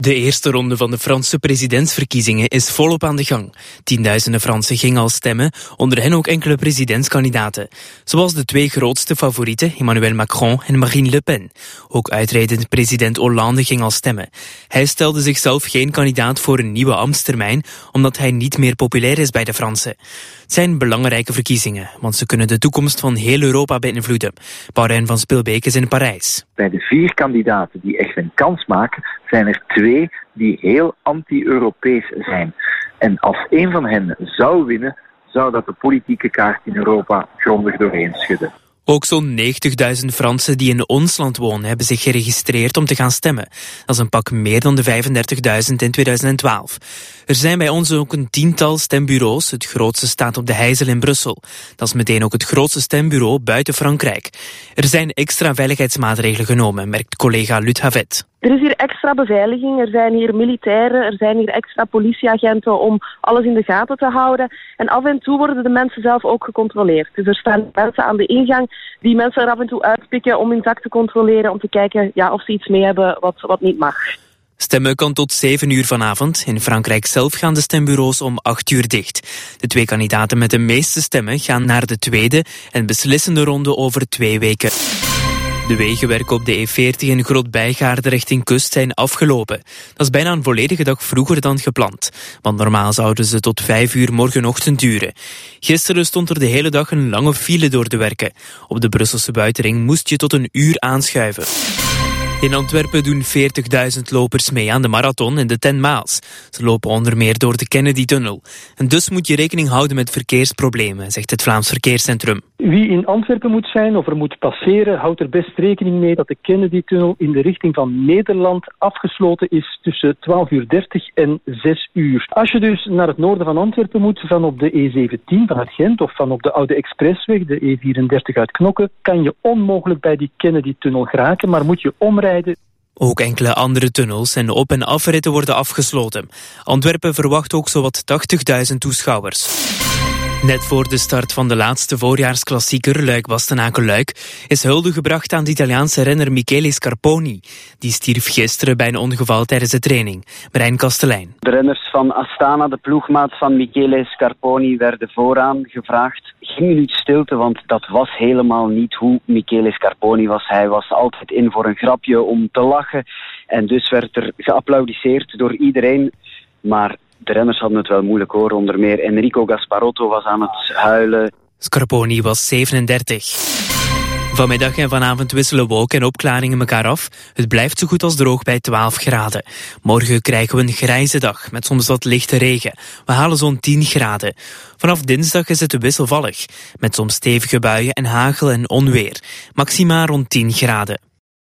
De eerste ronde van de Franse presidentsverkiezingen is volop aan de gang. Tienduizenden Fransen gingen al stemmen, onder hen ook enkele presidentskandidaten. Zoals de twee grootste favorieten, Emmanuel Macron en Marine Le Pen. Ook uitredend president Hollande ging al stemmen. Hij stelde zichzelf geen kandidaat voor een nieuwe ambtstermijn, omdat hij niet meer populair is bij de Fransen. Het zijn belangrijke verkiezingen, want ze kunnen de toekomst van heel Europa beïnvloeden. Paulijn van Spilbeek is in Parijs. Bij de 4 kandidaten die echt een kans maken, zijn er 2 die heel anti-Europees zijn. En als één van hen zou winnen, zou dat de politieke kaart in Europa grondig doorheen schudden. Ook zo'n 90.000 Fransen die in ons land wonen hebben zich geregistreerd om te gaan stemmen. Dat is een pak meer dan de 35.000 in 2012. Er zijn bij ons ook een 10-tal stembureaus. Het grootste staat op de Heizel in Brussel. Dat is meteen ook het grootste stembureau buiten Frankrijk. Er zijn extra veiligheidsmaatregelen genomen, merkt collega Lut Havet. Er is hier extra beveiliging, er zijn hier militairen, er zijn hier extra politieagenten om alles in de gaten te houden. En af en toe worden de mensen zelf ook gecontroleerd. Dus er staan mensen aan de ingang die mensen er af en toe uitpikken om hun zak te controleren, om te kijken of ze iets mee hebben wat niet mag. Stemmen kan tot 7 uur vanavond. In Frankrijk zelf gaan de stembureaus om 8 uur dicht. De 2 kandidaten met de meeste stemmen gaan naar de tweede en beslissende ronde over 2 weken. De wegenwerken op de E40 in Groot-Bijgaarde richting Kust zijn afgelopen. Dat is bijna een volledige dag vroeger dan gepland. Want normaal zouden ze tot 5 uur morgenochtend duren. Gisteren stond er de hele dag een lange file door de werken. Op de Brusselse buitenring moest je tot 1 uur aanschuiven. In Antwerpen doen 40.000 lopers mee aan de marathon in de 10 Miles. Ze lopen onder meer door de Kennedy-tunnel. En dus moet je rekening houden met verkeersproblemen, zegt het Vlaams Verkeerscentrum. Wie in Antwerpen moet zijn of er moet passeren, houdt er best rekening mee dat de Kennedy-tunnel in de richting van Nederland afgesloten is tussen 12:30 en 6 uur. Als je dus naar het noorden van Antwerpen moet, van op de E17 vanuit Gent of van op de Oude Expressweg, de E34 uit Knokke, kan je onmogelijk bij die Kennedy-tunnel geraken, maar moet je omrijden. Ook enkele andere tunnels en op- en afritten worden afgesloten. Antwerpen verwacht ook zowat 80.000 toeschouwers. Net voor de start van de laatste voorjaarsklassieker Luik-Bastenaken-Luik is hulde gebracht aan de Italiaanse renner Michele Scarponi. Die stierf gisteren bij een ongeval tijdens de training. Marijn Kastelein. De renners van Astana, de ploegmaat van Michele Scarponi, werden vooraan gevraagd. Geen minuut stilte, want dat was helemaal niet hoe Michele Scarponi was. Hij was altijd in voor een grapje om te lachen. En dus werd er geapplaudisseerd door iedereen. Maar de renners hadden het wel moeilijk hoor. Onder meer Enrico Gasparotto was aan het huilen. Scarponi was 37. Vanmiddag en vanavond wisselen wolken en opklaringen elkaar af. Het blijft zo goed als droog bij 12 graden. Morgen krijgen we een grijze dag met soms wat lichte regen. We halen zo'n 10 graden. Vanaf dinsdag is het wisselvallig. Met soms stevige buien en hagel en onweer. Maxima rond 10 graden.